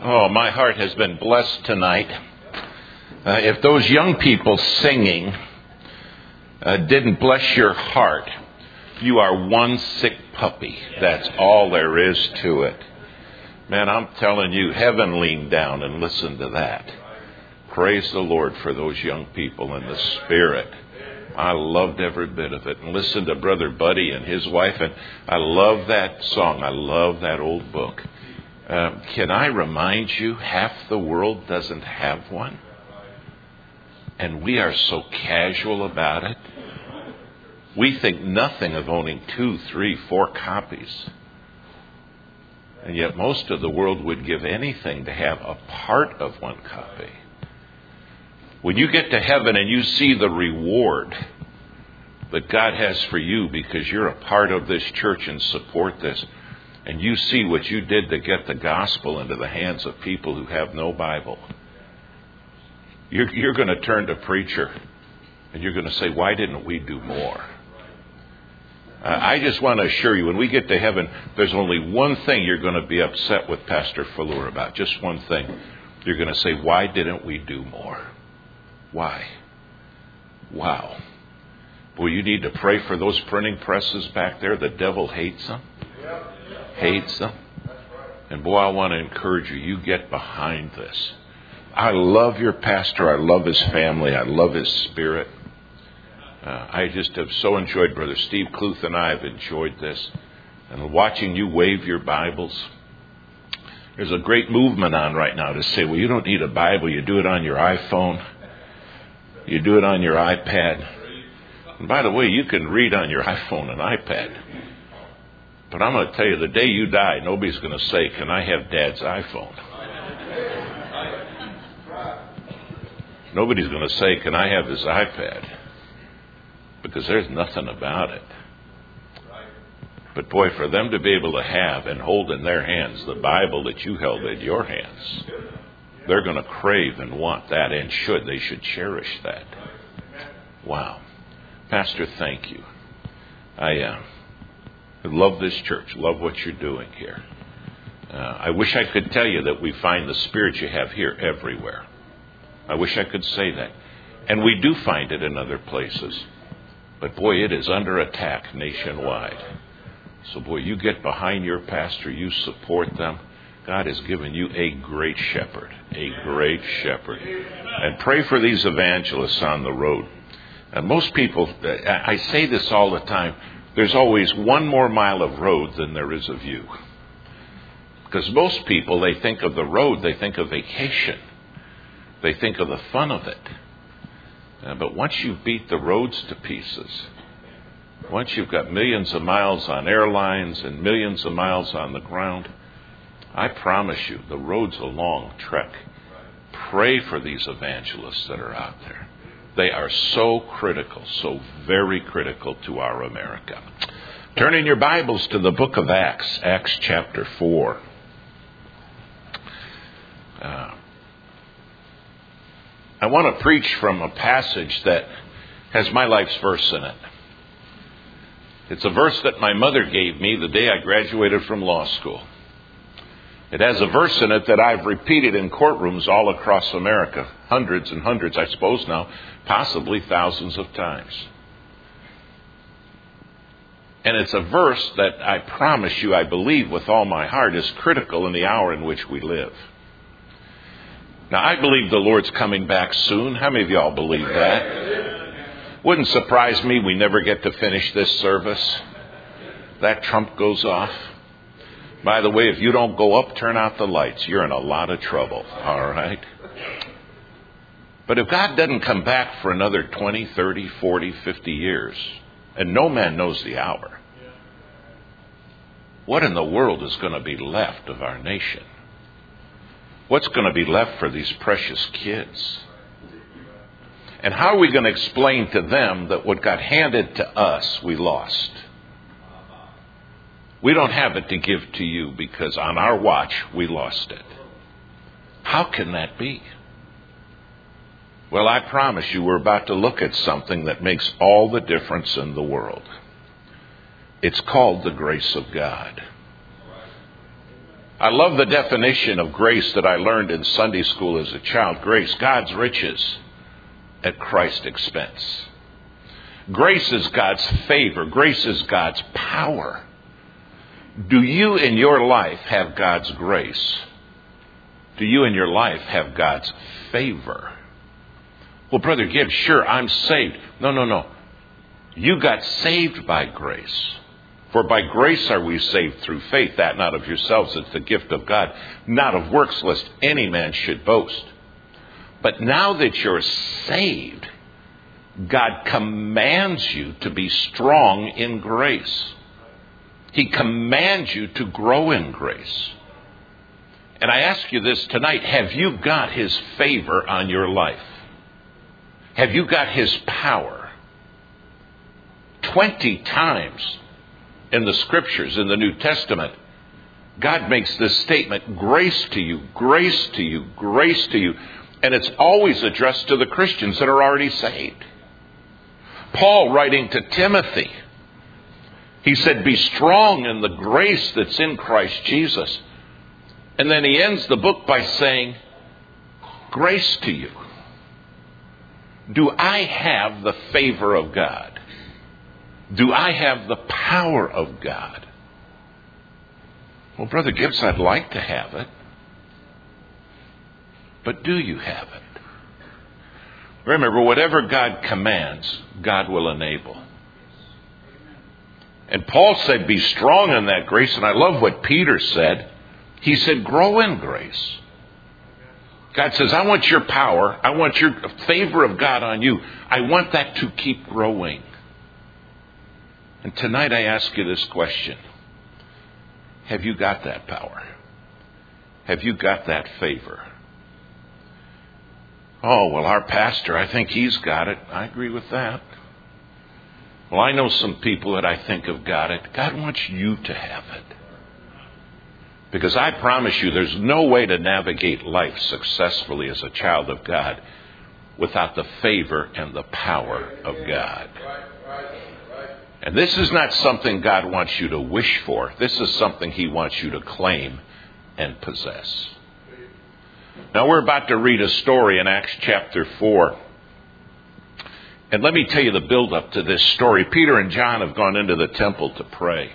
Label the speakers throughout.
Speaker 1: Oh, my heart has been blessed tonight. If those young people singing didn't bless your heart, you are one sick puppy. That's all there is to it. Man, I'm telling you, heaven leaned down and listened to that. Praise the Lord for those young people in the Spirit. I loved every bit of it. And listen to Brother Buddy and his wife. And I love that song. I love that old book. Can I remind you, half the world doesn't have one? And we are so casual about it. We think nothing of owning 2, 3, 4 copies. And yet most of the world would give anything to have a part of one copy. When you get to heaven and you see the reward that God has for you because you're a part of this church and support this, and you see what you did to get the gospel into the hands of people who have no Bible, you're going to turn to preacher and you're going to say, why didn't we do more? I just want to assure you, when we get to heaven, there's only one thing you're going to be upset with Pastor Fuller about. Just one thing. You're going to say, why didn't we do more? Why? Wow. Boy, you need to pray for those printing presses back there. The devil hates them. Hates them. And boy, I want to encourage you. You get behind this. I love your pastor. I love his family. I love his spirit. I just have so enjoyed, Brother Steve Kluth and I have enjoyed this. And watching you wave your Bibles. There's a great movement on right now to say, well, you don't need a Bible. You do it on your iPhone. You do it on your iPad. And by the way, you can read on your iPhone and iPad. But I'm going to tell you, the day you die, nobody's going to say, can I have Dad's iPhone? Nobody's going to say, can I have his iPad? Because there's nothing about it. But boy, for them to be able to have and hold in their hands the Bible that you held in your hands, they're going to crave and want that, and they should cherish that. Wow. Pastor, thank you. I love this church, love what you're doing here. I wish I could tell you that we find the Spirit you have here everywhere. I wish I could say that. And we do find it in other places. But boy, it is under attack nationwide. So boy, you get behind your pastor, you support them. God has given you a great shepherd, a great shepherd. And pray for these evangelists on the road. And most people, I say this all the time, there's always one more mile of road than there is of you. Because most people, they think of the road, they think of vacation. They think of the fun of it. But once you beat the roads to pieces, once you've got millions of miles on airlines and millions of miles on the ground, I promise you, the road's a long trek. Pray for these evangelists that are out there. They are so critical, so very critical to our America. Turn in your Bibles to the book of Acts, Acts chapter 4. I want to preach from a passage that has my life's verse in it. It's a verse that my mother gave me the day I graduated from law school. It has a verse in it that I've repeated in courtrooms all across America, hundreds and hundreds, I suppose now, possibly thousands of times. And it's a verse that I promise you, I believe with all my heart, is critical in the hour in which we live. Now, I believe the Lord's coming back soon. How many of y'all believe that? Wouldn't surprise me we never get to finish this service. That trump goes off. By the way, if you don't go up, turn out the lights. You're in a lot of trouble, all right? But if God doesn't come back for another 20, 30, 40, 50 years, and no man knows the hour, what in the world is going to be left of our nation? What's going to be left for these precious kids? And how are we going to explain to them that what got handed to us, we lost? We don't have it to give to you because on our watch, we lost it. How can that be? Well, I promise you, we're about to look at something that makes all the difference in the world. It's called the grace of God. I love the definition of grace that I learned in Sunday school as a child. Grace, God's riches at Christ's expense. Grace is God's favor. Grace is God's power. Do you in your life have God's grace? Do you in your life have God's favor? Well, Brother Gibbs, sure, I'm saved. No. You got saved by grace. For by grace are we saved through faith, that not of yourselves, it's the gift of God, not of works, lest any man should boast. But now that you're saved, God commands you to be strong in grace. He commands you to grow in grace. And I ask you this tonight, have you got His favor on your life? Have you got His power? 20 times in the Scriptures, in the New Testament, God makes this statement, grace to you, grace to you, grace to you. And it's always addressed to the Christians that are already saved. Paul, writing to Timothy, he said, be strong in the grace that's in Christ Jesus. And then he ends the book by saying, grace to you. Do I have the favor of God? Do I have the power of God? Well, Brother Gibbs, I'd like to have it. But do you have it? Remember, whatever God commands, God will enable. And Paul said, be strong in that grace. And I love what Peter said. He said, grow in grace. God says, I want your power. I want your favor of God on you. I want that to keep growing. And tonight I ask you this question. Have you got that power? Have you got that favor? Oh, well, our pastor, I think he's got it. I agree with that. Well, I know some people that I think have got it. God wants you to have it. Because I promise you, there's no way to navigate life successfully as a child of God without the favor and the power of God. And this is not something God wants you to wish for. This is something He wants you to claim and possess. Now, we're about to read a story in Acts chapter 4. And let me tell you the build-up to this story. Peter and John have gone into the temple to pray.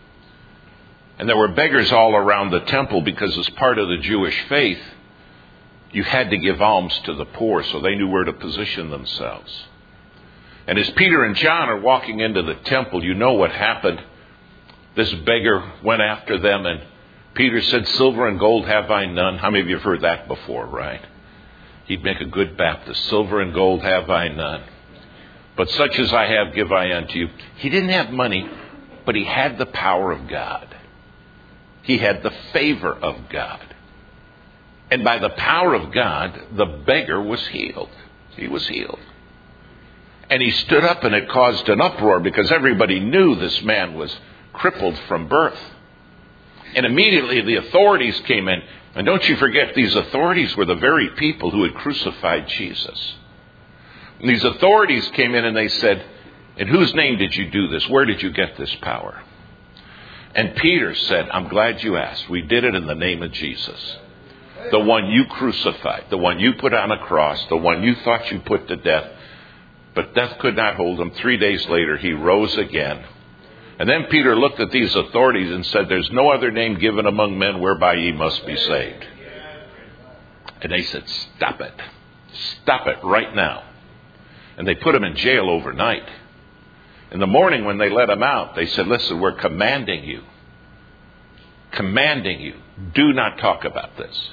Speaker 1: And there were beggars all around the temple because as part of the Jewish faith, you had to give alms to the poor, so they knew where to position themselves. And as Peter and John are walking into the temple, you know what happened. This beggar went after them, and Peter said, silver and gold have I none. How many of you have heard that before, right? He'd make a good Baptist. Silver and gold have I none. But such as I have give I unto you. He didn't have money, but he had the power of God. He had the favor of God. And by the power of God, the beggar was healed. He was healed. And he stood up, and it caused an uproar because everybody knew this man was crippled from birth. And immediately the authorities came in. And don't you forget, these authorities were the very people who had crucified Jesus. And these authorities came in and they said, in whose name did you do this? Where did you get this power? And Peter said, I'm glad you asked. We did it in the name of Jesus. The one you crucified, the one you put on a cross, the one you thought you put to death. But death could not hold him. 3 days later, he rose again. And then Peter looked at these authorities and said, there's no other name given among men whereby ye must be saved. And they said, stop it. Stop it right now. And they put him in jail overnight. In the morning when they let him out, they said, listen, we're commanding you. Commanding you. Do not talk about this.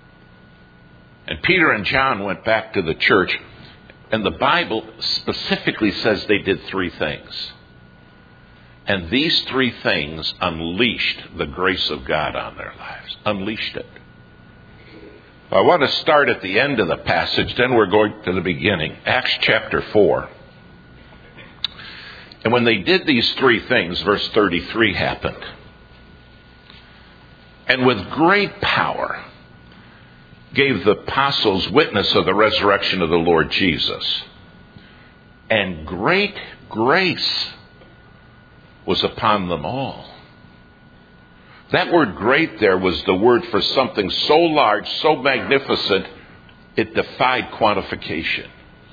Speaker 1: And Peter and John went back to the church. And the Bible specifically says they did 3 things. And these 3 things unleashed the grace of God on their lives. Unleashed it. I want to start at the end of the passage, then we're going to the beginning. Acts chapter 4. And when they did these 3 things, verse 33 happened. And with great power gave the apostles witness of the resurrection of the Lord Jesus. And great grace was upon them all. That word great there was the word for something so large, so magnificent, it defied quantification.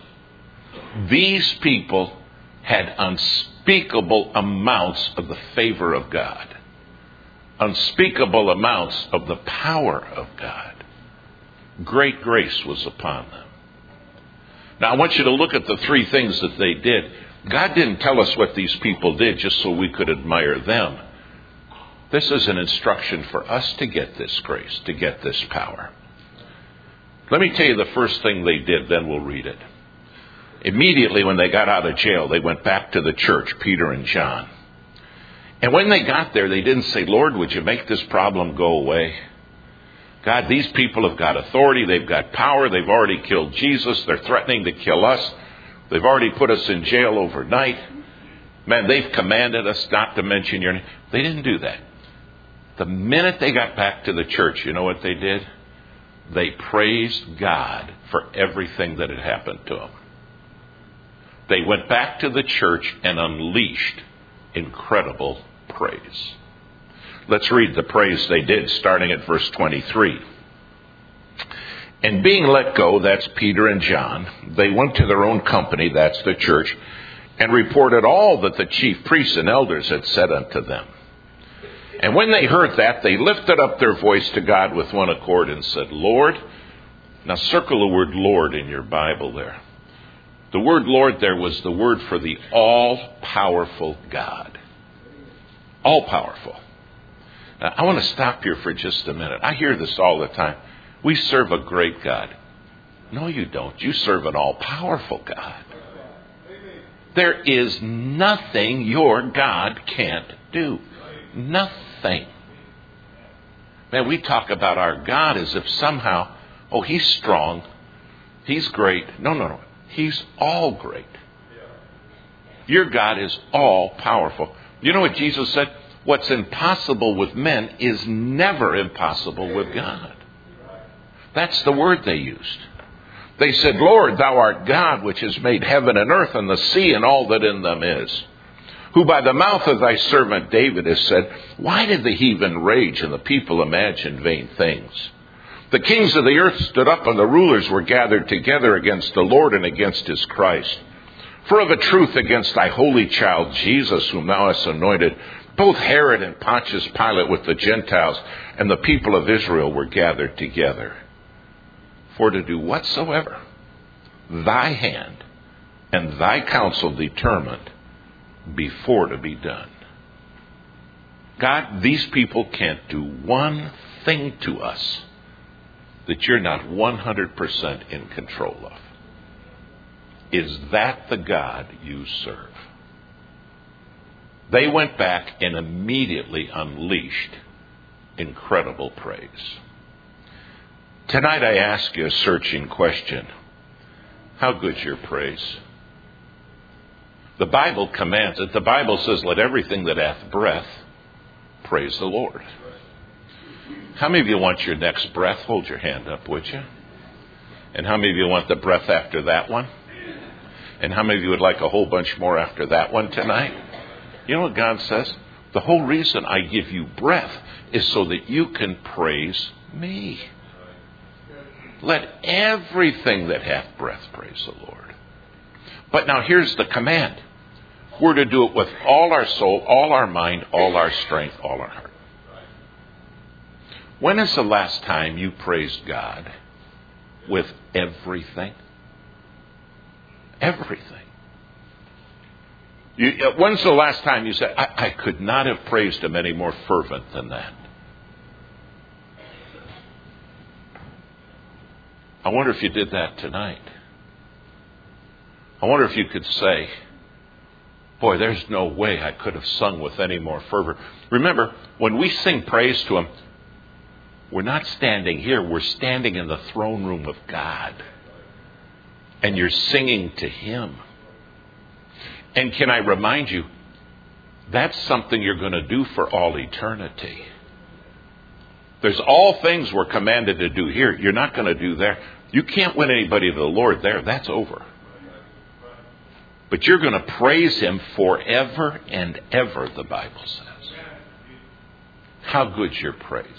Speaker 1: These people had unspeakable amounts of the favor of God. Unspeakable amounts of the power of God. Great grace was upon them. Now I want you to look at the three things that they did. God didn't tell us what these people did just so we could admire them. This is an instruction for us to get this grace, to get this power. Let me tell you the first thing they did, then we'll read it. Immediately when they got out of jail, they went back to the church, Peter and John. And when they got there, they didn't say, Lord, would you make this problem go away? God, these people have got authority, they've got power, they've already killed Jesus, they're threatening to kill us, they've already put us in jail overnight. Man, they've commanded us not to mention your name. They didn't do that. The minute they got back to the church, you know what they did? They praised God for everything that had happened to them. They went back to the church and unleashed incredible praise. Let's read the praise they did, starting at verse 23. And being let go, that's Peter and John, they went to their own company, that's the church, and reported all that the chief priests and elders had said unto them. And when they heard that, they lifted up their voice to God with one accord and said, Lord. Now circle the word Lord in your Bible there. The word Lord there was the word for the all-powerful God. All-powerful. Now, I want to stop here for just a minute. I hear this all the time. We serve a great God. No, you don't. You serve an all-powerful God. There is nothing your God can't do. Nothing. Man, we talk about our God as if somehow, oh, he's strong, he's great. No. He's all great. Your God is all powerful. You know what Jesus said? What's impossible with men is never impossible with God. That's the word they used. They said, Lord, thou art God, which has made heaven and earth and the sea and all that in them is. Who by the mouth of thy servant David has said, why did the heathen rage and the people imagine vain things? The kings of the earth stood up and the rulers were gathered together against the Lord and against his Christ. For of a truth against thy holy child Jesus, whom thou hast anointed, both Herod and Pontius Pilate with the Gentiles and the people of Israel were gathered together. For to do whatsoever thy hand and thy counsel determined before to be done. God, these people can't do one thing to us that you're not 100% in control of. Is that the God you serve? They went back and immediately unleashed incredible praise. Tonight I ask you a searching question. How good's your praise? The Bible commands it. The Bible says, let everything that hath breath praise the Lord. How many of you want your next breath? Hold your hand up, would you? And how many of you want the breath after that one? And how many of you would like a whole bunch more after that one tonight? You know what God says? The whole reason I give you breath is so that you can praise me. Let everything that hath breath praise the Lord. But now here's the command. We're to do it with all our soul, all our mind, all our strength, all our heart. When is the last time you praised God with everything? Everything. When's the last time you said, I could not have praised him any more fervent than that? I wonder if you did that tonight. I wonder if you could say, boy, there's no way I could have sung with any more fervor. Remember, when we sing praise to him, we're not standing here. We're standing in the throne room of God. And you're singing to him. And can I remind you, that's something you're going to do for all eternity. There's all things we're commanded to do here. You're not going to do there. You can't win anybody to the Lord there. That's over. But you're going to praise him forever and ever, the Bible says. How good's your praise?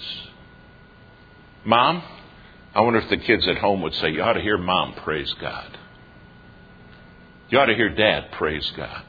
Speaker 1: Mom, I wonder if the kids at home would say, you ought to hear Mom praise God. You ought to hear Dad praise God.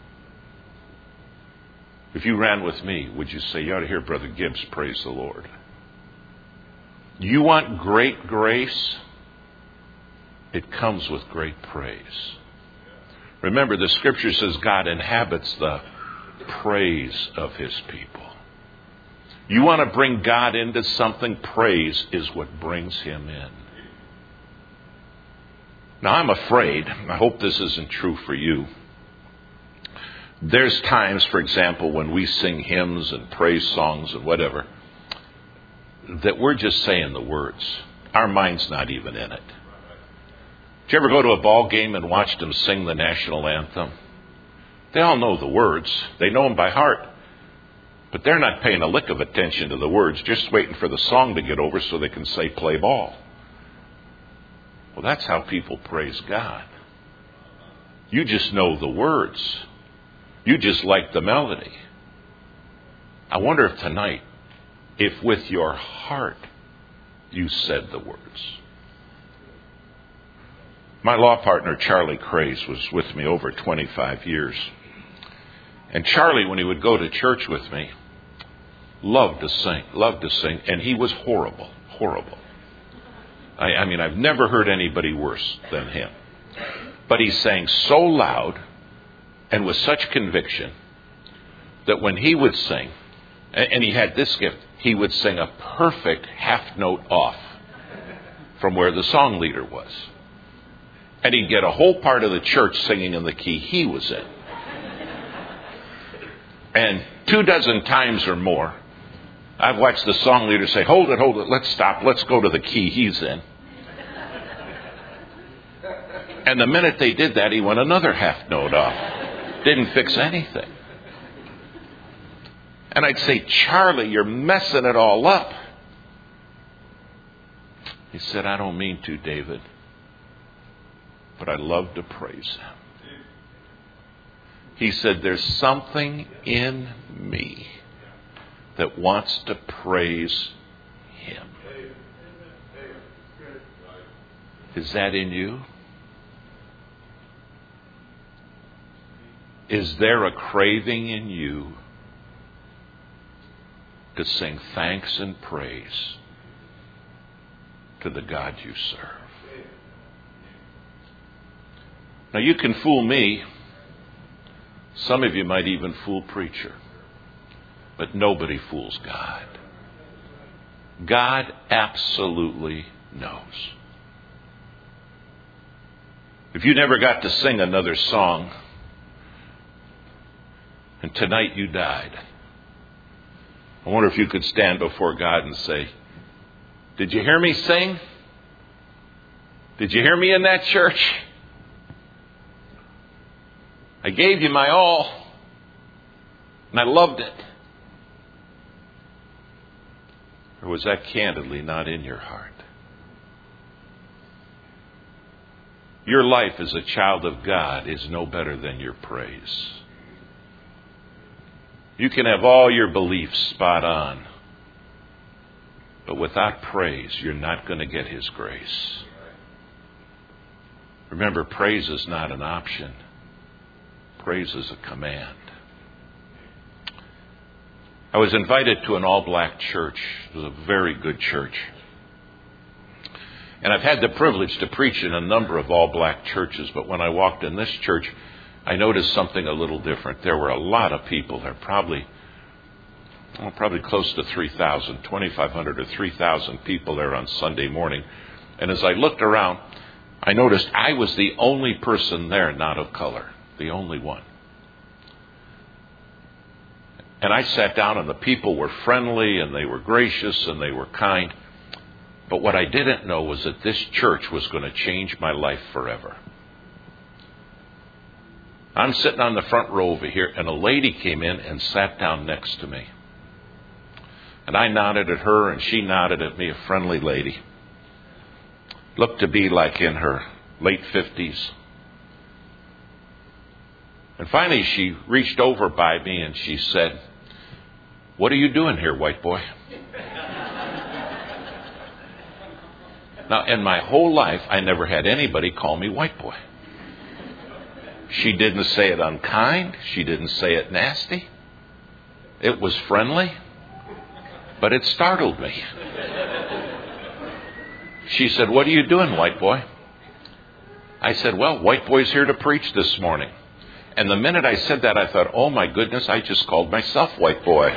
Speaker 1: If you ran with me, would you say, you ought to hear Brother Gibbs praise the Lord? You want great grace? It comes with great praise. Remember, the Scripture says God inhabits the praise of His people. You want to bring God into something, praise is what brings Him in. Now, I'm afraid, I hope this isn't true for you. There's times, for example, when we sing hymns and praise songs and whatever, that we're just saying the words. Our mind's not even in it. Did you ever go to a ball game and watch them sing the national anthem? They all know the words. They know them by heart. But they're not paying a lick of attention to the words, just waiting for the song to get over so they can say play ball. Well, that's how people praise God. You just know the words. You just like the melody. I wonder if tonight, if with your heart you said the words. My law partner, Charlie Craze, was with me over 25 years. And Charlie, when he would go to church with me, loved to sing, and he was horrible. I mean, I've never heard anybody worse than him. But he sang so loud and with such conviction that when he would sing, and he had this gift, he would sing a perfect half note off from where the song leader was. And he'd get a whole part of the church singing in the key he was in. And 24 times or more, I've watched the song leader say, hold it, let's stop, let's go to the key he's in. And the minute they did that, he went another half note off. Didn't fix anything. And I'd say, Charlie, you're messing it all up. He said, I don't mean to, David, but I love to praise Him. He said, there's something in me that wants to praise Him. Is that in you? Is there a craving in you to sing thanks and praise to the God you serve? Now, you can fool me. Some of you might even fool preacher. But nobody fools God. God absolutely knows. If you never got to sing another song, and tonight you died, I wonder if you could stand before God and say, did you hear me sing? Did you hear me in that church? I gave you my all, and I loved it. Or was that candidly not in your heart? Your life as a child of God is no better than your praise. You can have all your beliefs spot on, but without praise, you're not going to get His grace. Remember, praise is not an option. Praise is a command. I was invited to an all-black church. It was a very good church. And I've had the privilege to preach in a number of all-black churches, but when I walked in this church, I noticed something a little different. There were a lot of people there, probably close to 3,000, 2,500 or 3,000 people there on Sunday morning. And as I looked around, I noticed I was the only person there not of color, the only one. And I sat down, and the people were friendly, and they were gracious, and they were kind. But what I didn't know was that this church was going to change my life forever. I'm sitting on the front row over here, and a lady came in and sat down next to me. And I nodded at her, and she nodded at me, a friendly lady. Looked to be like in her late 50s. And finally she reached over by me and she said, "What are you doing here, white boy?" Now, in my whole life, I never had anybody call me white boy. She didn't say it unkind. She didn't say it nasty. It was friendly, but it startled me. She said, "What are you doing, white boy?" I said, "Well, white boy's here to preach this morning." And the minute I said that, I thought, oh my goodness, I just called myself white boy.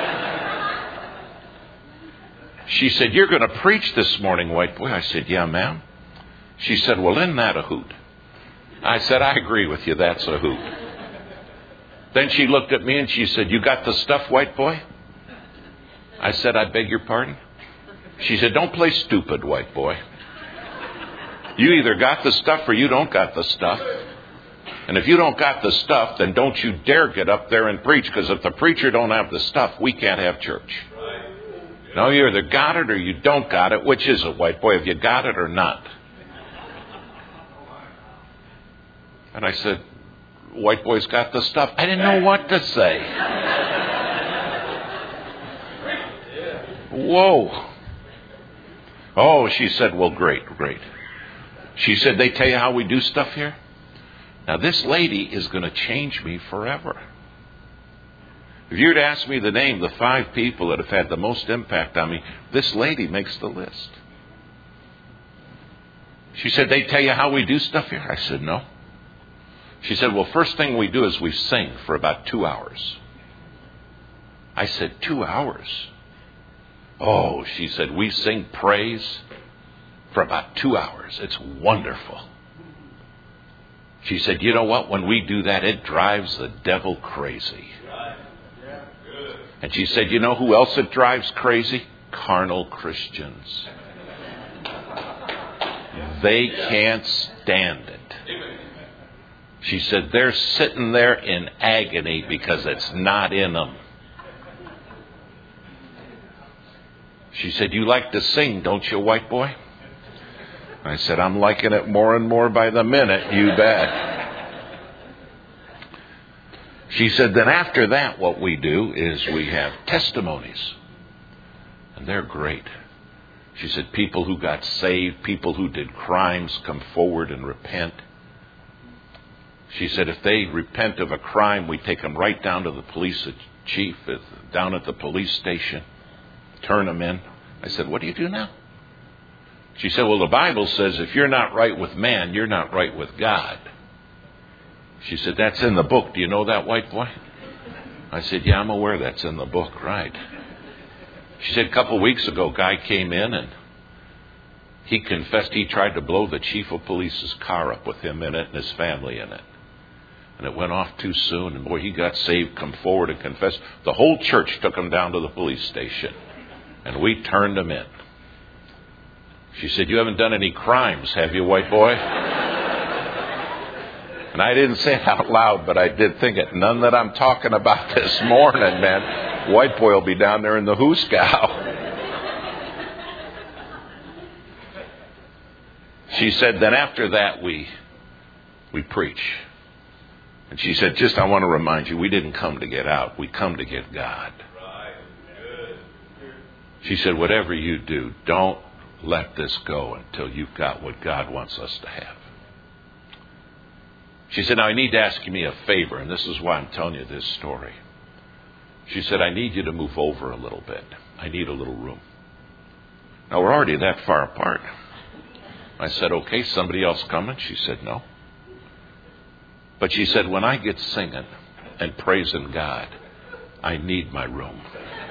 Speaker 1: She said, "You're going to preach this morning, white boy." I said, "Yeah, ma'am." She said, "Well, isn't that a hoot?" I said, "I agree with you, that's a hoot." Then she looked at me and she said, "You got the stuff, white boy?" I said, "I beg your pardon?" She said, "Don't play stupid, white boy. You either got the stuff or you don't got the stuff. And if you don't got the stuff, then don't you dare get up there and preach, because if the preacher don't have the stuff, we can't have church. No, you either got it or you don't got it. Which is it, white boy? Have you got it or not?" And I said, "White boy's got the stuff." I didn't know what to say. Whoa. Oh, she said, "Well, great. She said, "They tell you how we do stuff here?" Now, this lady is going to change me forever. If you'd asked me the name, the 5 people that have had the most impact on me, this lady makes the list. She said, "They tell you how we do stuff here?" I said, "No." She said, "Well, first thing we do is we sing for about 2 hours. I said, 2 hours? Oh, she said, "We sing praise for about 2 hours. It's wonderful." She said, "You know what? When we do that, it drives the devil crazy." And she said, "You know who else it drives crazy? Carnal Christians. They can't stand it." She said, "They're sitting there in agony because it's not in them." She said, "You like to sing, don't you, white boy?" I said, "I'm liking it more and more by the minute, you bet." She said, "Then after that, what we do is we have testimonies. And they're great." She said, "People who got saved, people who did crimes come forward and repent." She said, "If they repent of a crime, we take them right down to the police chief, down at the police station, turn them in." I said, "What do you do now?" She said, "Well, the Bible says if you're not right with man, you're not right with God." She said, "That's in the book. Do you know that, white boy?" I said, "Yeah, I'm aware that's in the book, right." She said, "A couple of weeks ago, a guy came in and he confessed he tried to blow the chief of police's car up with him in it and his family in it. And it went off too soon. And boy, he got saved, come forward and confessed. The whole church took him down to the police station. And we turned him in." She said, "You haven't done any crimes, have you, white boy?" And I didn't say it out loud, but I did think it. None that I'm talking about this morning, man. White boy will be down there in the hooskow. She said, "Then after that, we preach." And she said, I want to remind you, we didn't come to get out. We come to get God. She said, "Whatever you do, don't let this go until you've got what God wants us to have." She said, "Now I need to ask me a favor, and this is why I'm telling you this story." She said, "I need you to move over a little bit. I need a little room." Now, we're already that far apart. I said, "Okay, somebody else coming?" She said, "No." But she said, "When I get singing and praising God, I need my room."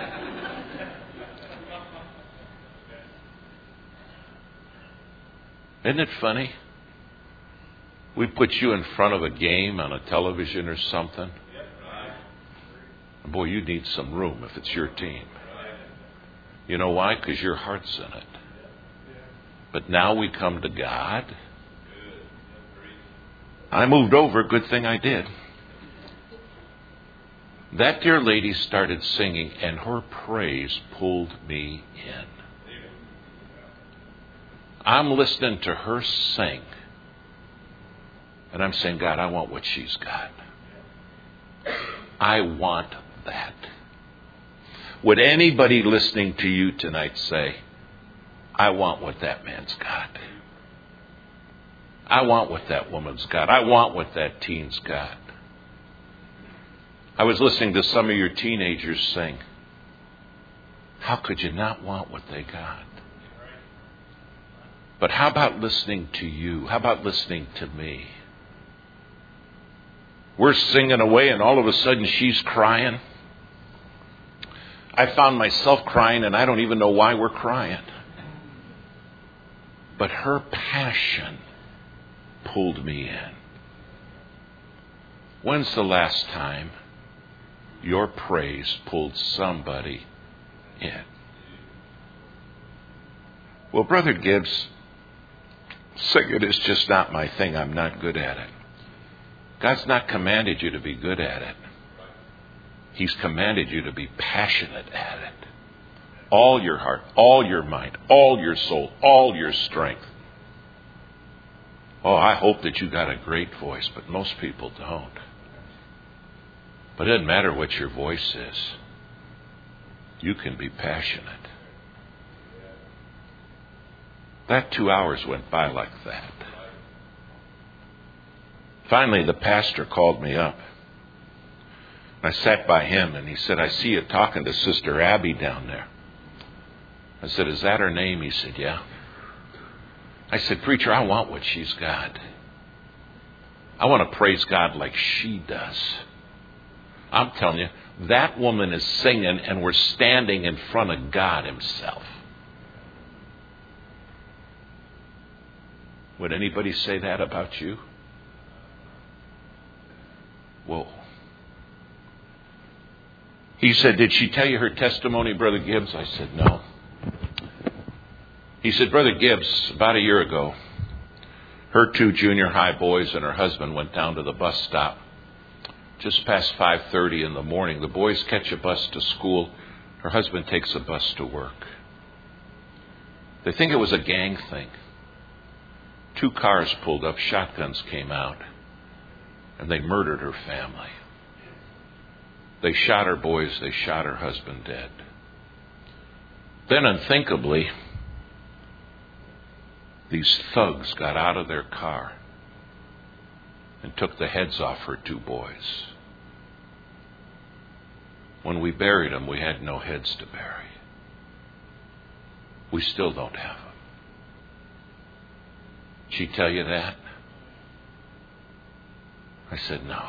Speaker 1: Isn't it funny? We put you in front of a game on a television or something. And boy, you need some room if it's your team. You know why? Because your heart's in it. But now we come to God. I moved over. Good thing I did. That dear lady started singing, and her praise pulled me in. I'm listening to her sing. And I'm saying, God, I want what she's got. I want that. Would anybody listening to you tonight say, I want what that man's got. I want what that woman's got. I want what that teen's got. I was listening to some of your teenagers sing. How could you not want what they got? But how about listening to you? How about listening to me? We're singing away and all of a sudden she's crying. I found myself crying and I don't even know why we're crying. But her passion pulled me in. When's the last time your praise pulled somebody in? Well, Brother Gibbs, singing is just not my thing. I'm not good at it. God's not commanded you to be good at it. He's commanded you to be passionate at it. All your heart, all your mind, all your soul, all your strength. Oh, I hope that you got a great voice, but most people don't. But it doesn't matter what your voice is. You can be passionate. That 2 hours went by like that. Finally, the pastor called me up. I sat by him and he said, I see you talking to Sister Abby down there. I said, is that her name? He said, yeah. I said, preacher, I want what she's got. I want to praise God like she does. I'm telling you, that woman is singing and we're standing in front of God himself. Would anybody say that about you? Whoa. He said, did she tell you her testimony, Brother Gibbs? I said, no. He said, Brother Gibbs, about a year ago, her 2 junior high boys and her husband went down to the bus stop. Just past 5:30 in the morning, the boys catch a bus to school. Her husband takes a bus to work. They think it was a gang thing. 2 cars pulled up, shotguns came out, and they murdered her family. They shot her boys, they shot her husband dead. Then unthinkably, these thugs got out of their car and took the heads off her 2 boys. When we buried them, we had no heads to bury. We still don't have them. Did she tell you that? I said, no.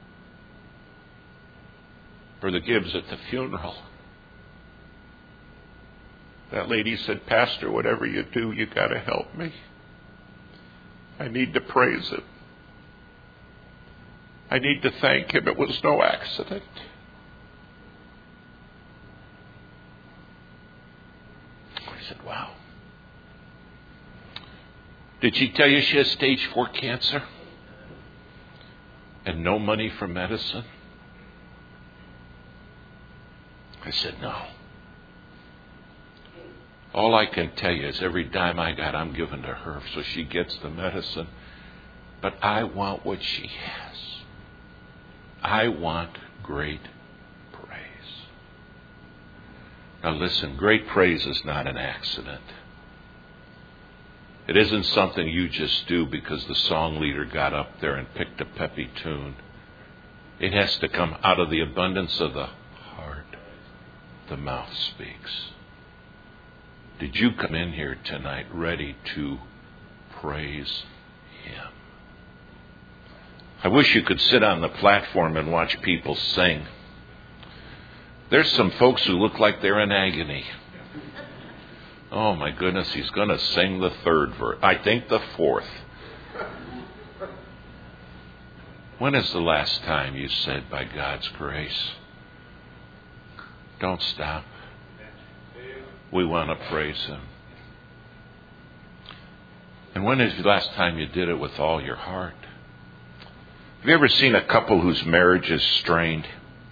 Speaker 1: Brother Gibbs, at the funeral, that lady said, Pastor, whatever you do, you got to help me. I need to praise him. I need to thank him. It was no accident. I said, wow. Did she tell you she has stage 4 cancer? And no money for medicine? I said, no. All I can tell you is every dime I got, I'm giving to her so she gets the medicine. But I want what she has. I want great praise. Now listen, great praise is not an accident. It isn't something you just do because the song leader got up there and picked a peppy tune. It has to come out of the abundance of the heart. The mouth speaks. Did you come in here tonight ready to praise him? I wish you could sit on the platform and watch people sing. There's some folks who look like they're in agony. Oh my goodness, he's going to sing the 3rd verse. I think the 4th. When is the last time you said, by God's grace, don't stop. We want to praise him. And when is the last time you did it with all your heart? Have you ever seen a couple whose marriage is strained?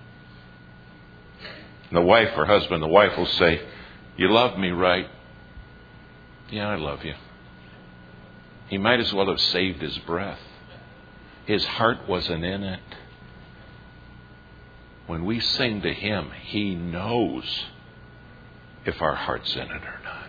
Speaker 1: And the wife or husband, the wife will say, you love me, right? Yeah, I love you. He might as well have saved his breath. His heart wasn't in it. when we sing to Him, He knows if our heart's in it or not.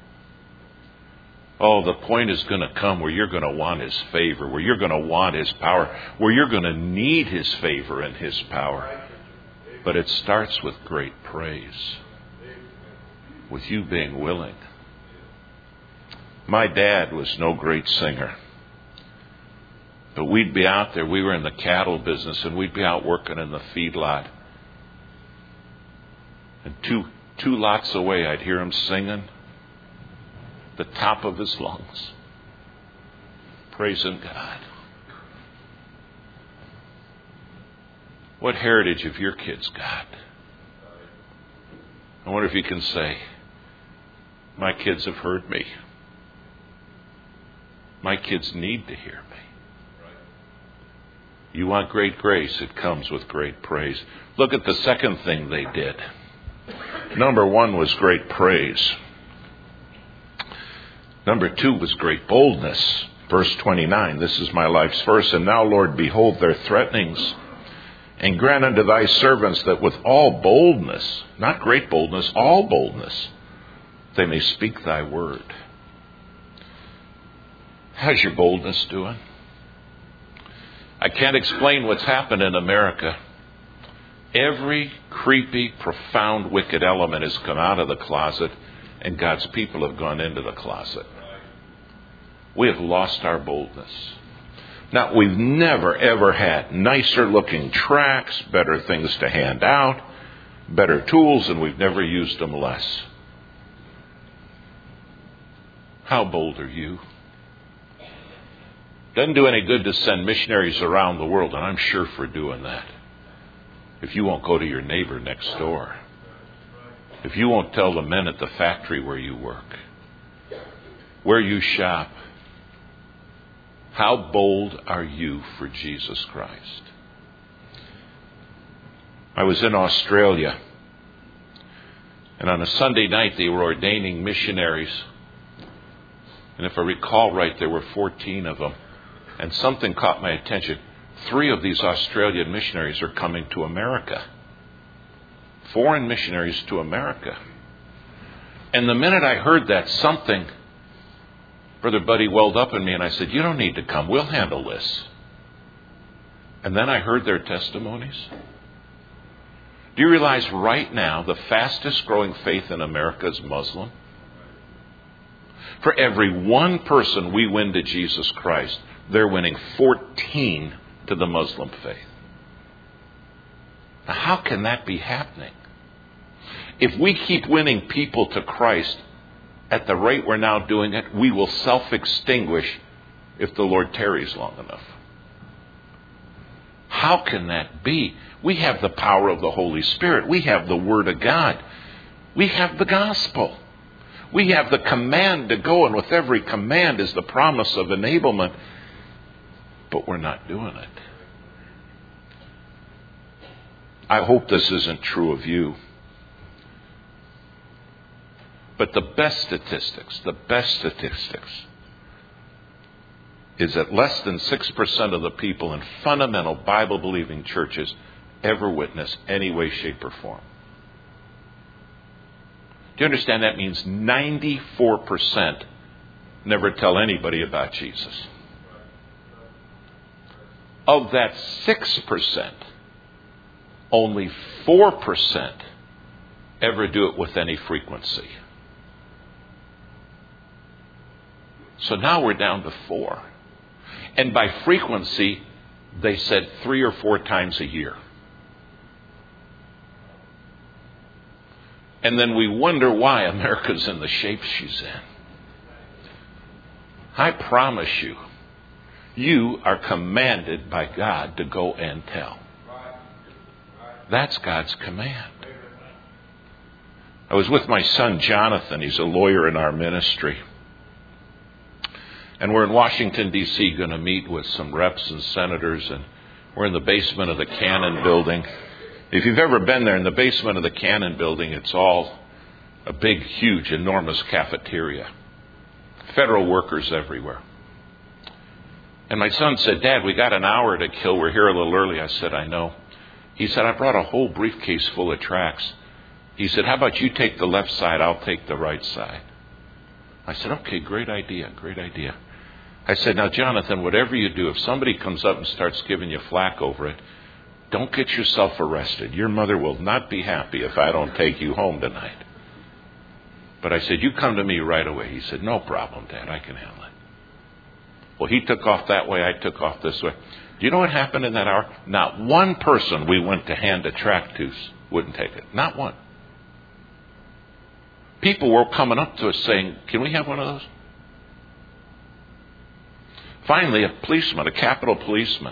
Speaker 1: Oh, the point is going to come where you're going to want His favor, where you're going to want His power, where you're going to need His favor and His power. But it starts with great praise, with you being willing. My dad was no great singer. But we'd be out there. We were in the cattle business, and we'd be out working in the feedlot. And two lots away, I'd hear him singing the top of his lungs, praising God. What heritage have your kids got? I wonder if you can say, my kids have heard me. My kids need to hear me. You want great grace, it comes with great praise. Look at the second thing they did. Number 1 was great praise. Number 2 was great boldness. Verse 29, this is my life's verse. And now, Lord, behold their threatenings, and grant unto thy servants that with all boldness, not great boldness, all boldness, they may speak thy word. How's your boldness doing? I can't explain what's happened in America. Every creepy, profound, wicked element has come out of the closet, and God's people have gone into the closet. We have lost our boldness. Now, we've never, ever had nicer looking tracts, better things to hand out, better tools, and we've never used them less. How bold are you? Doesn't do any good to send missionaries around the world, and I'm sure for doing that, if you won't go to your neighbor next door, if you won't tell the men at the factory where you work, where you shop. How bold are you for Jesus Christ? I was in Australia, and on a Sunday night they were ordaining missionaries. And if I recall right, there were 14 of them. And something caught my attention. 3 of these Australian missionaries are coming to America. Foreign missionaries to America. And the minute I heard that, something, Brother Buddy welled up in me, and I said, you don't need to come. We'll handle this. And then I heard their testimonies. Do you realize right now the fastest growing faith in America is Muslim? For every one person we win to Jesus Christ, they're winning 14 to the Muslim faith. Now, how can that be happening? If we keep winning people to Christ at the rate we're now doing it, we will self-extinguish if the Lord tarries long enough. How can that be? We have the power of the Holy Spirit. We have the Word of God. We have the gospel. We have the command to go, and with every command is the promise of enablement. But we're not doing it. I hope this isn't true of you. But the best statistics is that less than 6% of the people in fundamental Bible-believing churches ever witness any way, shape, or form. Do you understand that means 94% never tell anybody about Jesus? Of that 6%, only 4% ever do it with any frequency. So now we're down to 4. And by frequency, they said 3 or 4 times a year. And then we wonder why America's in the shape she's in. I promise you, you are commanded by God to go and tell. That's God's command. I was with my son Jonathan. He's a lawyer in our ministry. And we're in Washington, D.C. going to meet with some reps and senators. And we're in the basement of the Cannon building. If you've ever been there, in the basement of the Cannon building, it's all a big, huge, enormous cafeteria. Federal workers everywhere. And my son said, Dad, we got an hour to kill. We're here a little early. I said, I know. He said, I brought a whole briefcase full of tracts. He said, how about you take the left side, I'll take the right side. I said, okay, great idea, great idea. I said, now, Jonathan, whatever you do, if somebody comes up and starts giving you flack over it, don't get yourself arrested. Your mother will not be happy if I don't take you home tonight. But I said, you come to me right away. He said, no problem, Dad, I can handle it. Well, he took off that way, I took off this way. Do you know what happened in that hour? Not one person we went to hand a tract to wouldn't take it. Not one. People were coming up to us saying, can we have one of those? Finally, a policeman, a Capitol policeman,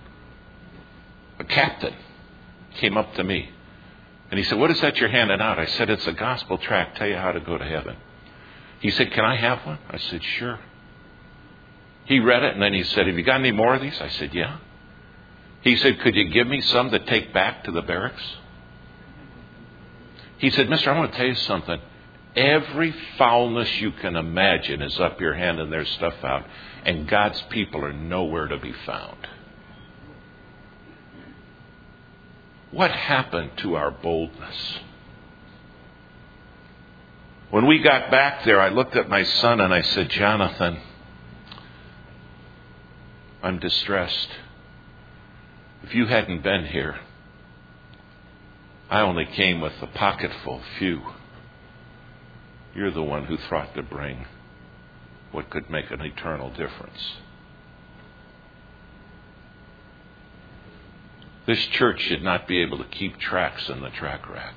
Speaker 1: a captain, came up to me. And he said, what is that you're handing out? I said, it's a gospel tract, tell you how to go to heaven. He said, can I have one? I said, sure. He read it and then he said, have you got any more of these? I said, yeah. He said, could you give me some to take back to the barracks? He said, mister, I want to tell you something. Every foulness you can imagine is up here handing their stuff out, and God's people are nowhere to be found. What happened to our boldness? When we got back there, I looked at my son and I said, Jonathan, I'm distressed. If you hadn't been here, I only came with a pocketful, few. You're the one who thought to bring what could make an eternal difference. This church should not be able to keep tracts in the track rack.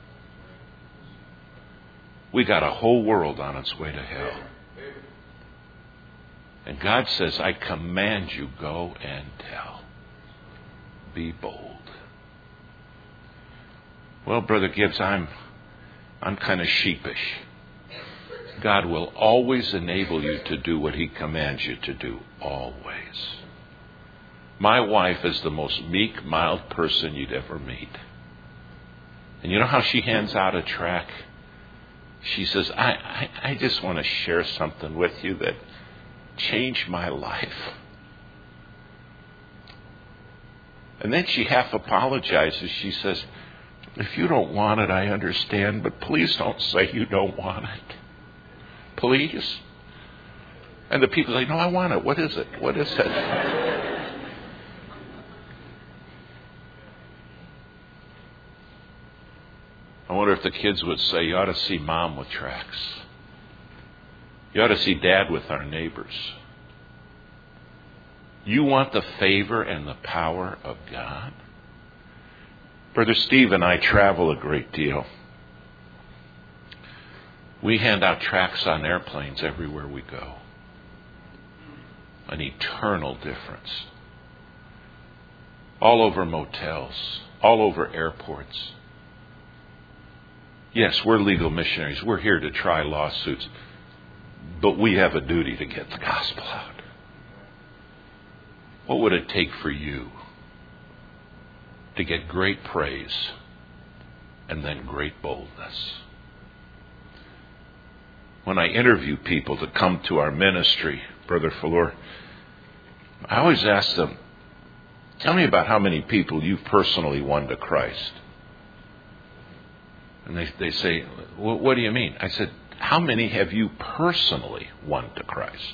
Speaker 1: We got a whole world on its way to hell. And God says, I command you, go and tell. Be bold. Well, Brother Gibbs, I'm kind of sheepish. God will always enable you to do what He commands you to do. Always. My wife is the most meek, mild person you'd ever meet. And you know how she hands out a tract? She says, I just want to share something with you that changed my life. And then she half apologizes. She says, if you don't want it, I understand, but please don't say you don't want it. Please. And the people say, no, I want it. What is it? What is it? I wonder if the kids would say, you ought to see Mom with tracts. You ought to see Dad with our neighbors. You want the favor and the power of God? Brother Steve and I travel a great deal. We hand out tracts on airplanes everywhere we go. An eternal difference. All over motels, all over airports. Yes, we're legal missionaries. We're here to try lawsuits. But we have a duty to get the gospel out. What would it take for you to get great praise and then great boldness? When I interview people to come to our ministry, Brother Fuller, I always ask them, tell me about how many people you've personally won to Christ. And they say, well, what do you mean? I said, how many have you personally won to Christ?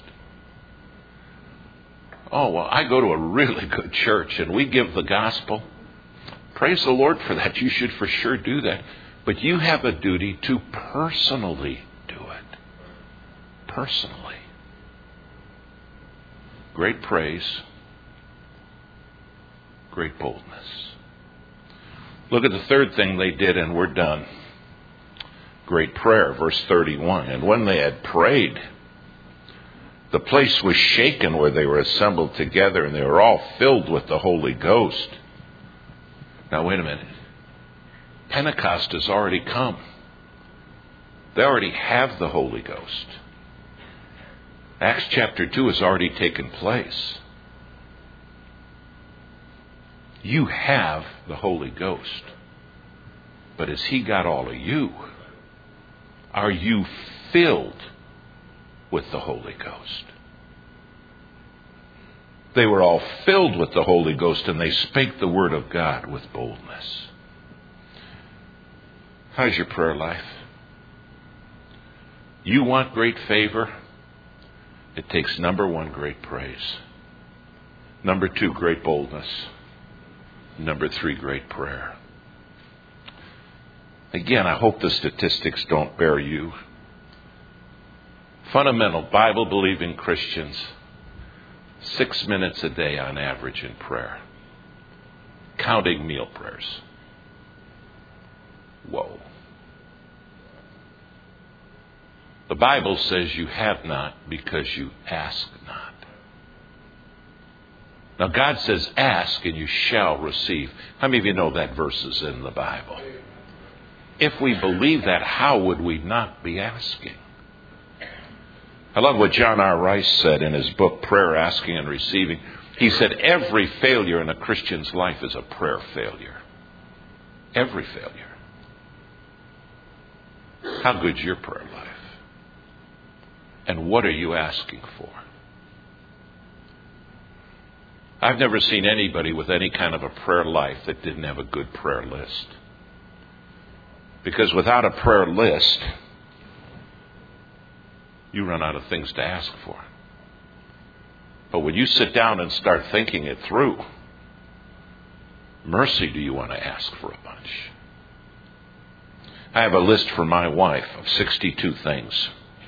Speaker 1: Oh, well, I go to a really good church and we give the gospel. Praise the Lord for that. You should for sure do that. But you have a duty to personally do it. Personally. Great praise. Great boldness. Look at the third thing they did and we're done. Great prayer, verse 31. And when they had prayed, the place was shaken where they were assembled together, and they were all filled with the Holy Ghost. Now, wait a minute. Pentecost has already come. They already have the Holy Ghost. Acts chapter 2 has already taken place. You have the Holy Ghost. But has He got all of you? Are you filled with the Holy Ghost? They were all filled with the Holy Ghost, and they spake the word of God with boldness. How's your prayer life? You want great favor? It takes, number one, great praise. Number two, great boldness. Number three, great prayer. Again, I hope the statistics don't bear you. Fundamental Bible-believing Christians, 6 minutes a day on average in prayer. Counting meal prayers. Whoa. The Bible says you have not because you ask not. Now God says ask and you shall receive. How many of you know that verse is in the Bible? If we believe that, how would we not be asking? I love what John R. Rice said in his book, Prayer, Asking, and Receiving. He said every failure in a Christian's life is a prayer failure. Every failure. How good's your prayer life? And what are you asking for? I've never seen anybody with any kind of a prayer life that didn't have a good prayer list. Because without a prayer list, you run out of things to ask for. But when you sit down and start thinking it through, mercy do you want to ask for a bunch. I have a list for my wife of 62 things.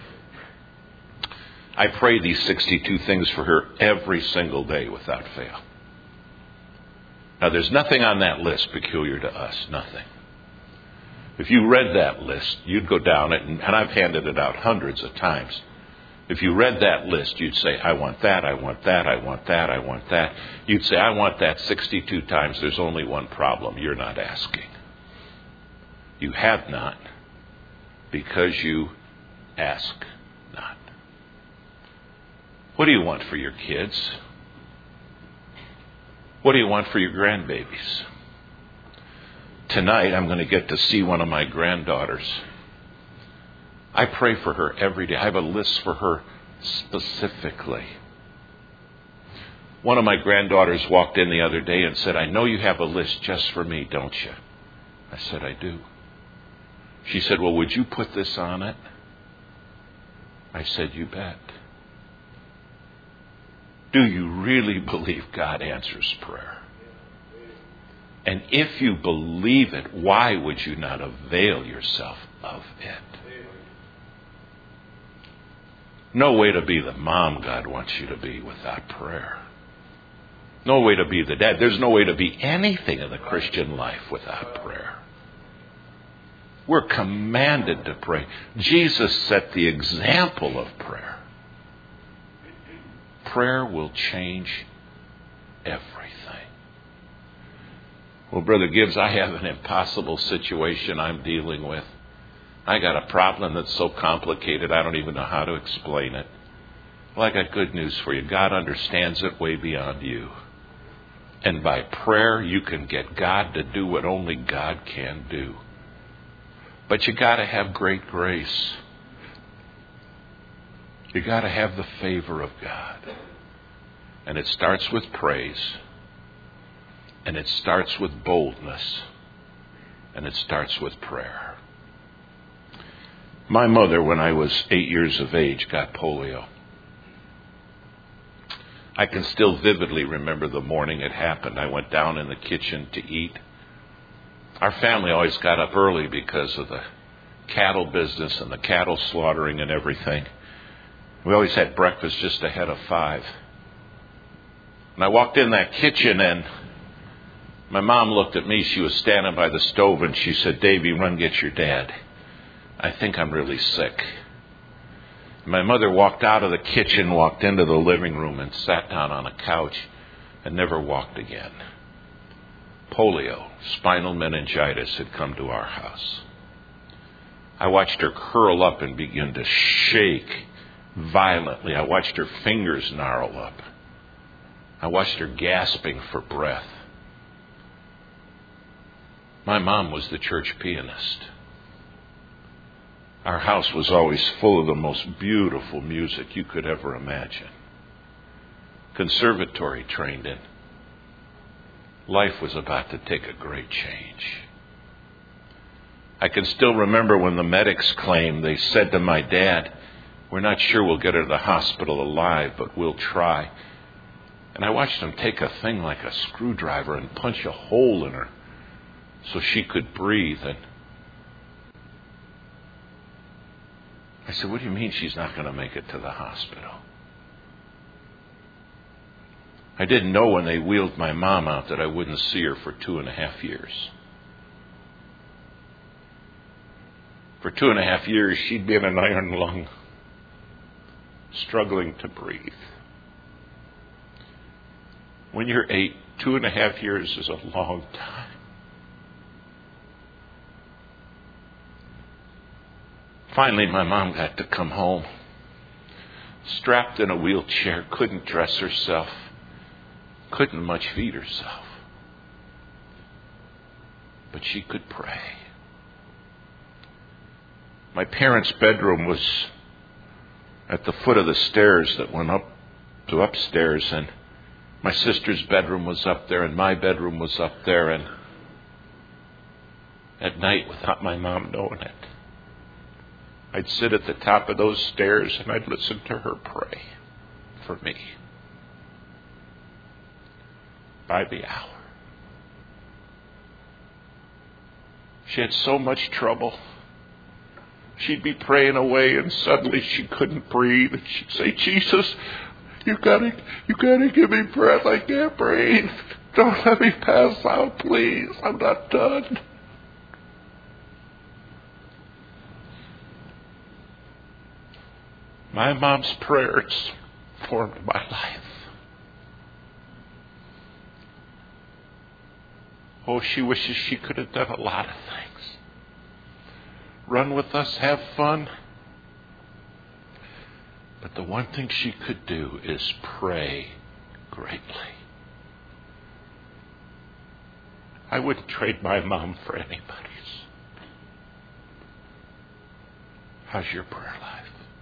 Speaker 1: I pray these 62 things for her every single day without fail. Now, there's nothing on that list peculiar to us. Nothing. If you read that list, you'd go down it, and I've handed it out hundreds of times. If you read that list, you'd say, I want that, I want that, I want that, I want that. You'd say, I want that 62 times. There's only one problem. You're not asking. You have not because you ask not. What do you want for your kids? What do you want for your grandbabies? Tonight, I'm going to get to see one of my granddaughters. I pray for her every day. I have a list for her specifically. One of my granddaughters walked in the other day and said, I know you have a list just for me, don't you? I said, I do. She said, well, would you put this on it? I said, you bet. Do you really believe God answers prayer? And if you believe it, why would you not avail yourself of it? No way to be the mom God wants you to be without prayer. No way to be the dad. There's no way to be anything in the Christian life without prayer. We're commanded to pray. Jesus set the example of prayer. Prayer will change everything. Well, Brother Gibbs, I have an impossible situation I'm dealing with. I got a problem that's so complicated I don't even know how to explain it. Well, I got good news for you. God understands it way beyond you. And by prayer, you can get God to do what only God can do. But you got to have great grace. You got to have the favor of God. And it starts with praise. And it starts with boldness. And it starts with prayer. My mother, when I was 8 years of age, got polio. I can still vividly remember the morning it happened. I went down in the kitchen to eat. Our family always got up early because of the cattle business and the cattle slaughtering and everything. We always had breakfast just ahead of 5. And I walked in that kitchen and my mom looked at me. She was standing by the stove and she said, Davy, run get your dad. I think I'm really sick. My mother walked out of the kitchen, walked into the living room and sat down on a couch and never walked again. Polio, spinal meningitis had come to our house. I watched her curl up and begin to shake violently. I watched her fingers gnarl up. I watched her gasping for breath. My mom was the church pianist. Our house was always full of the most beautiful music you could ever imagine. conservatory trained in. Life was about to take a great change. I can still remember when the medics claimed, they said to my dad, "We're not sure we'll get her to the hospital alive, but we'll try." And I watched them take a thing like a screwdriver and punch a hole in her so she could breathe. And I said, "What do you mean she's not going to make it to the hospital?" I didn't know when they wheeled my mom out that I wouldn't see her for 2.5 years. For 2.5 years, she'd be in an iron lung, struggling to breathe. When you're 8, 2.5 years is a long time. Finally, my mom got to come home, strapped in a wheelchair, couldn't dress herself, couldn't much feed herself. But she could pray. My parents' bedroom was at the foot of the stairs that went up to upstairs, and my sister's bedroom was up there, and my bedroom was up there, and at night, without my mom knowing it, I'd sit at the top of those stairs and I'd listen to her pray for me by the hour. She had so much trouble. She'd be praying away and suddenly she couldn't breathe, and she'd say, "Jesus, you gotta give me breath. I can't breathe. Don't let me pass out, please. I'm not done." My mom's prayers formed my life. Oh, she wishes she could have done a lot of things. Run with us, have fun. But the one thing she could do is pray greatly. I wouldn't trade my mom for anybody's. How's your prayer life?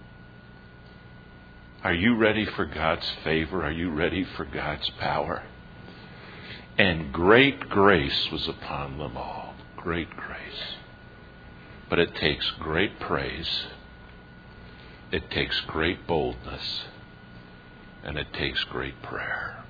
Speaker 1: Are you ready for God's favor? Are you ready for God's power? And great grace was upon them all. Great grace. But it takes great praise. It takes great boldness. And it takes great prayer.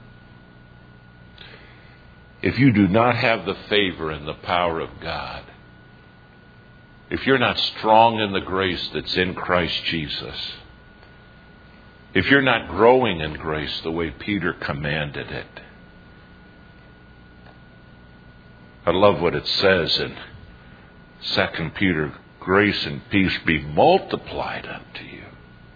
Speaker 1: If you do not have the favor and the power of God, if you're not strong in the grace that's in Christ Jesus, if you're not growing in grace the way Peter commanded it, I love what it says in 2 Peter, "Grace and peace be multiplied unto you."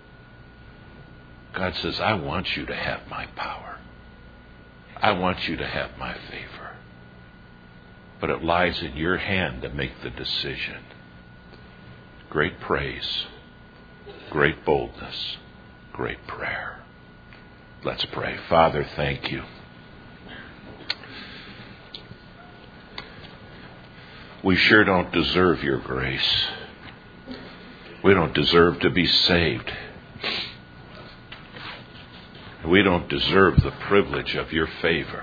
Speaker 1: God says, I want you to have my power. I want you to have my favor. But it lies in your hand to make the decision. Great praise, great boldness, great prayer. Let's pray. Father, thank you. We sure don't deserve your grace. We don't deserve to be saved. We don't deserve the privilege of your favor.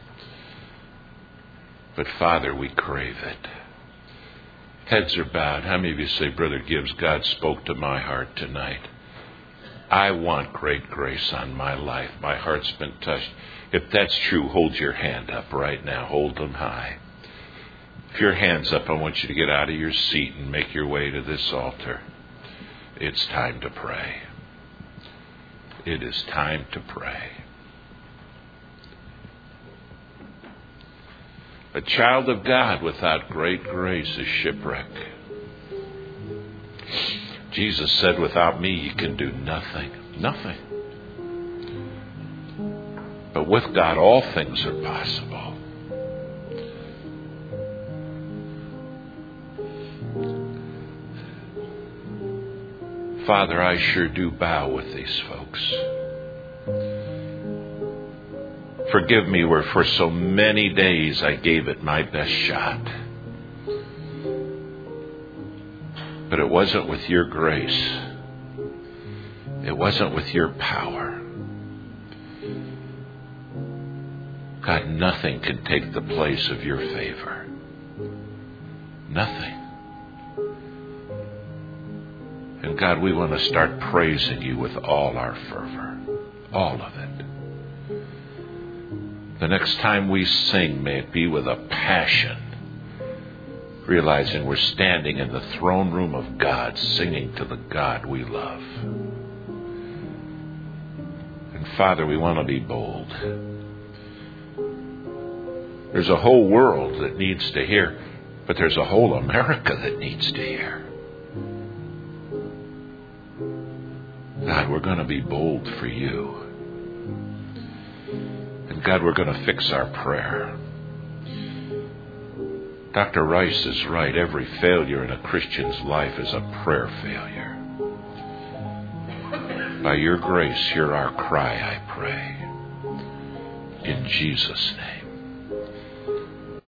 Speaker 1: But Father, we crave it. Heads are bowed. How many of you say, Brother Gibbs, God spoke to my heart tonight? I want great grace on my life. My heart's been touched. If that's true, hold your hand up right now. Hold them high. If your hand's up, I want you to get out of your seat and make your way to this altar. It's time to pray. It is time to pray. A child of God without great grace is shipwreck. Jesus said, without me you can do nothing. Nothing. But with God all things are possible. Father, I sure do bow with these folks. Forgive me where for so many days I gave it my best shot. But it wasn't with your grace. It wasn't with your power. God, nothing can take the place of your favor. Nothing. And God, we want to start praising you with all our fervor. All of it. The next time we sing, may it be with a passion, realizing we're standing in the throne room of God, singing to the God we love. And Father, we want to be bold. There's a whole world that needs to hear, but there's a whole America that needs to hear. God, we're going to be bold for you. And God, we're going to fix our prayer. Dr. Rice is right. Every failure in a Christian's life is a prayer failure. By your grace, hear our cry, I pray. In Jesus' name.